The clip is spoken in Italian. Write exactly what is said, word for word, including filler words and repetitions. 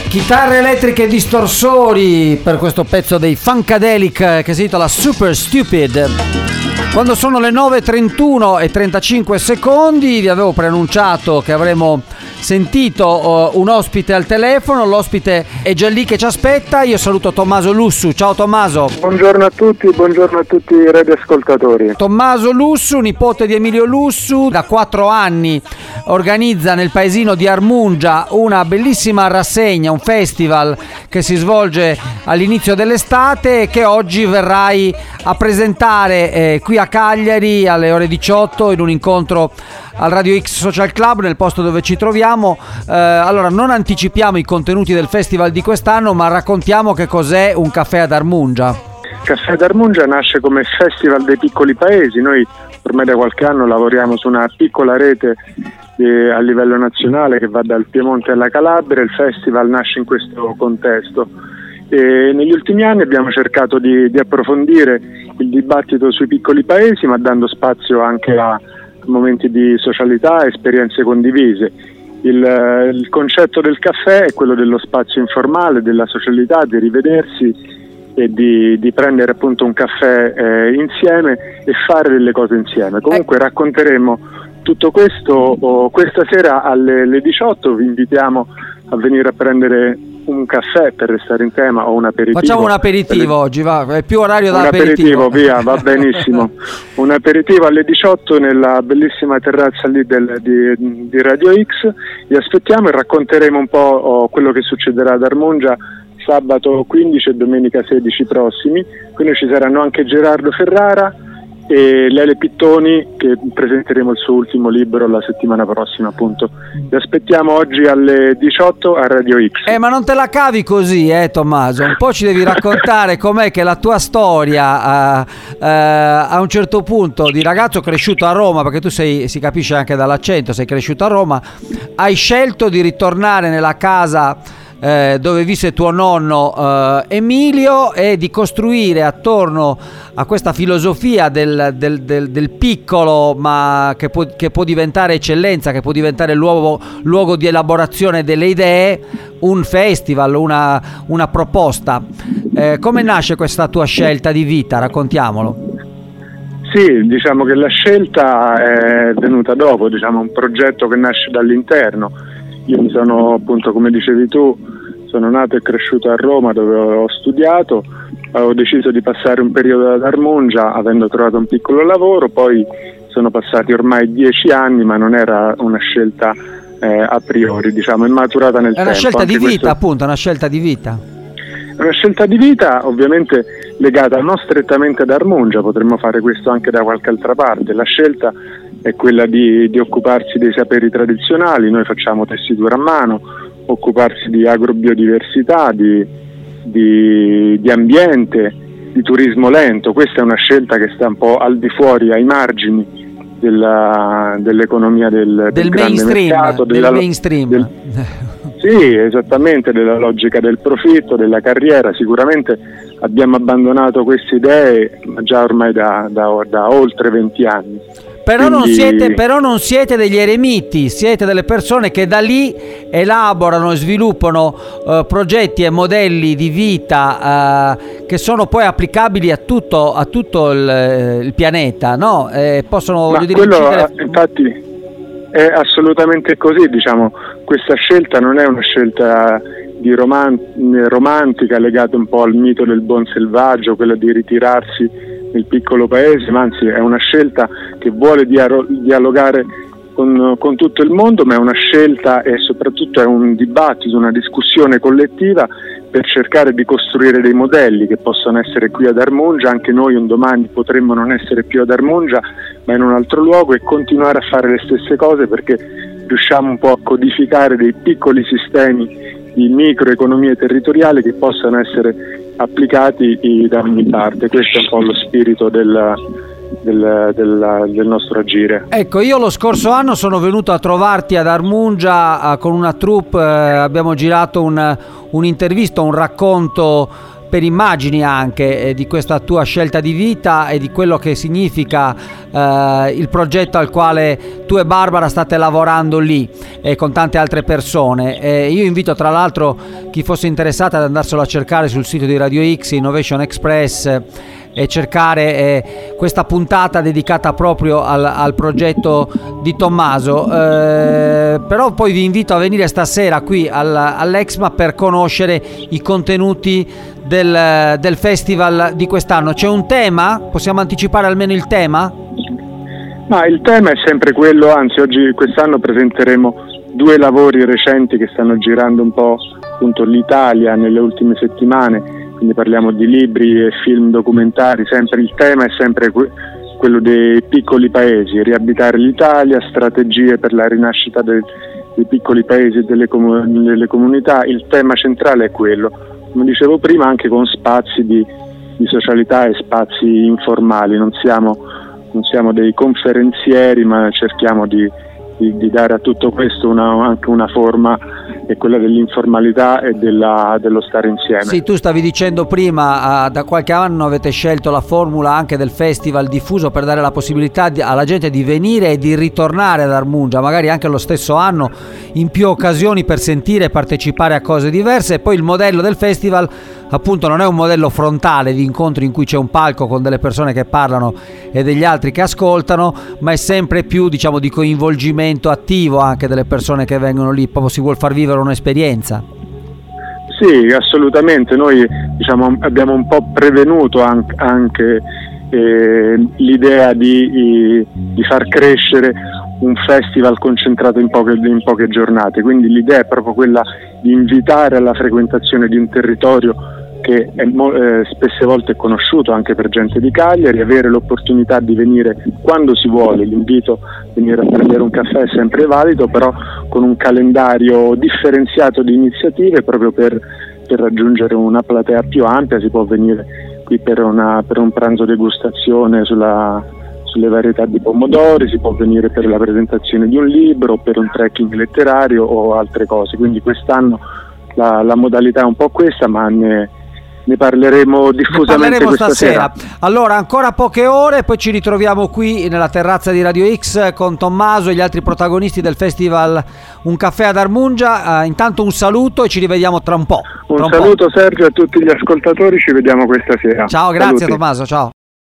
Chitarre elettriche e distorsori per questo pezzo dei Funkadelic che si intitola Super Stupid. Quando sono le nove e trentuno e trentacinque secondi vi avevo preannunciato che avremmo sentito uh, un ospite al telefono. L'ospite è già lì che ci aspetta. Io saluto Tommaso Lussu. Ciao Tommaso. Buongiorno a tutti, buongiorno a tutti i radioascoltatori. Tommaso Lussu, nipote di Emilio Lussu, da quattro anni organizza nel paesino di Armungia una bellissima rassegna, un festival che si svolge all'inizio dell'estate e che oggi verrai a presentare eh, qui a Cagliari alle ore diciotto in un incontro al Radio X Social Club, nel posto dove ci troviamo. Eh, allora non anticipiamo i contenuti del festival di quest'anno, ma raccontiamo che cos'è un caffè ad Armungia. Caffè ad Armungia nasce come festival dei piccoli paesi. Noi ormai da qualche anno lavoriamo su una piccola rete eh, a livello nazionale che va dal Piemonte alla Calabria. Il festival nasce in questo contesto. E negli ultimi anni abbiamo cercato di, di approfondire il dibattito sui piccoli paesi, ma dando spazio anche a momenti di socialità e esperienze condivise. Il, il concetto del caffè è quello dello spazio informale, della socialità, di rivedersi e di, di prendere appunto un caffè eh, insieme e fare delle cose insieme. Comunque racconteremo tutto questo oh, questa sera alle, alle diciotto. Vi invitiamo a venire a prendere un caffè per restare in tema o un aperitivo. Facciamo un aperitivo le... oggi, va, è più orario da un aperitivo. aperitivo, via, va benissimo. Un aperitivo alle diciotto nella bellissima terrazza lì del, di, di Radio X. Vi aspettiamo e racconteremo un po' oh, quello che succederà ad Armungia sabato quindici e domenica sedici prossimi. Quindi ci saranno anche Gerardo Ferrara e Lele Pittoni, che presenteremo il suo ultimo libro la settimana prossima, appunto. Vi aspettiamo oggi alle diciotto a Radio X. Eh, ma non te la cavi così, eh, Tommaso. Un po' ci devi raccontare com'è che la tua storia, uh, uh, a un certo punto, di ragazzo cresciuto a Roma, perché tu sei, si capisce anche dall'accento, sei cresciuto a Roma, hai scelto di ritornare nella casa Eh, dove visse tuo nonno eh, Emilio e di costruire attorno a questa filosofia del, del, del, del piccolo, ma che può, che può diventare eccellenza, che può diventare luogo, luogo di elaborazione delle idee, un festival, una, una proposta. Eh, come nasce questa tua scelta di vita? Raccontiamolo. Sì, diciamo che la scelta è venuta dopo, diciamo un progetto che nasce dall'interno. Io mi sono, appunto, come dicevi tu, sono nato e cresciuto a Roma dove ho studiato, ho deciso di passare un periodo ad Armungia avendo trovato un piccolo lavoro, poi sono passati ormai dieci anni, ma non era una scelta eh, a priori, diciamo, è maturata nel tempo. È una scelta di vita, questo... appunto, una scelta di vita. È una scelta di vita ovviamente legata non strettamente ad Armungia, potremmo fare questo anche da qualche altra parte. La scelta è quella di, di occuparsi dei saperi tradizionali. Noi facciamo tessitura a mano, occuparsi di agrobiodiversità, di, di, di ambiente, di turismo lento. Questa è una scelta che sta un po' al di fuori, ai margini della, dell'economia del, del, del grande mainstream, mercato, del della, mainstream. Del, sì, esattamente, della logica del profitto, della carriera. Sicuramente abbiamo abbandonato queste idee già ormai da, da, da oltre venti anni. Però, Quindi... non siete, però non siete degli eremiti, siete delle persone che da lì elaborano e sviluppano uh, progetti e modelli di vita uh, che sono poi applicabili a tutto, a tutto il, il pianeta, no? E possono, Ma voglio dire, quello, incidere... infatti è assolutamente così, diciamo, questa scelta non è una scelta di roman- romantica legata un po' al mito del buon selvaggio, quella di ritirarsi nel piccolo paese, ma anzi è una scelta che vuole diaro- dialogare con, con tutto il mondo, ma è una scelta e soprattutto è un dibattito, una discussione collettiva per cercare di costruire dei modelli che possano essere qui ad Armungia. Anche noi un domani potremmo non essere più ad Armungia ma in un altro luogo, e continuare a fare le stesse cose perché riusciamo un po' a codificare dei piccoli sistemi di microeconomie territoriali che possano essere applicati da ogni parte. Questo è un po' lo spirito del, del, del, del nostro agire. Ecco, io lo scorso anno sono venuto a trovarti ad Armungia eh, con una troupe, eh, abbiamo girato un, un'intervista, un racconto per immagini anche eh, di questa tua scelta di vita e di quello che significa eh, il progetto al quale tu e Barbara state lavorando lì e con tante altre persone. Eh, io invito tra l'altro chi fosse interessato ad andarselo a cercare sul sito di Radio X, Innovation Express, e cercare eh, questa puntata dedicata proprio al, al progetto di Tommaso. Eh, però poi vi invito a venire stasera qui al, all'Exma per conoscere i contenuti del, del festival di quest'anno. C'è un tema? Possiamo anticipare almeno il tema? Ma il tema è sempre quello, anzi oggi quest'anno presenteremo due lavori recenti che stanno girando un po' appunto l'Italia nelle ultime settimane. Quindi parliamo di libri e film documentari, sempre il tema è sempre que- quello dei piccoli paesi, riabitare l'Italia, strategie per la rinascita dei, dei piccoli paesi e delle, comu- delle comunità. Il tema centrale è quello, come dicevo prima, anche con spazi di, di socialità e spazi informali. Non siamo, non siamo dei conferenzieri, ma cerchiamo di, di, di dare a tutto questo una, anche una forma, è quella dell'informalità e della, dello stare insieme. Sì, tu stavi dicendo prima, uh, da qualche anno avete scelto la formula anche del festival diffuso per dare la possibilità di, alla gente di venire e di ritornare ad Armungia, magari anche lo stesso anno, in più occasioni, per sentire e partecipare a cose diverse. E poi il modello del festival appunto non è un modello frontale di incontri in cui c'è un palco con delle persone che parlano e degli altri che ascoltano, ma è sempre più, diciamo, di coinvolgimento attivo anche delle persone che vengono lì, proprio si vuol far vivere un'esperienza. Sì, assolutamente. Noi, diciamo, abbiamo un po' prevenuto anche, anche eh, l'idea di, di far crescere un festival concentrato in poche, in poche giornate, quindi l'idea è proprio quella di invitare alla frequentazione di un territorio che è eh, spesse volte conosciuto anche per gente di Cagliari, avere l'opportunità di venire quando si vuole. L'invito a venire a prendere un caffè è sempre valido, però con un calendario differenziato di iniziative proprio per, per raggiungere una platea più ampia. Si può venire qui per, una, per un pranzo degustazione sulla, sulle varietà di pomodori, si può venire per la presentazione di un libro, per un trekking letterario o altre cose. Quindi quest'anno la, la modalità è un po' questa, ma ne Ne parleremo diffusamente, ne parleremo questa stasera. Sera. Allora, ancora poche ore, poi ci ritroviamo qui nella terrazza di Radio X con Tommaso e gli altri protagonisti del festival Un caffè ad Armungia. Uh, intanto un saluto e ci rivediamo tra un po'. Un tra un saluto po'. Sergio a tutti gli ascoltatori, ci vediamo questa sera. Ciao, grazie. Saluti. Tommaso, ciao.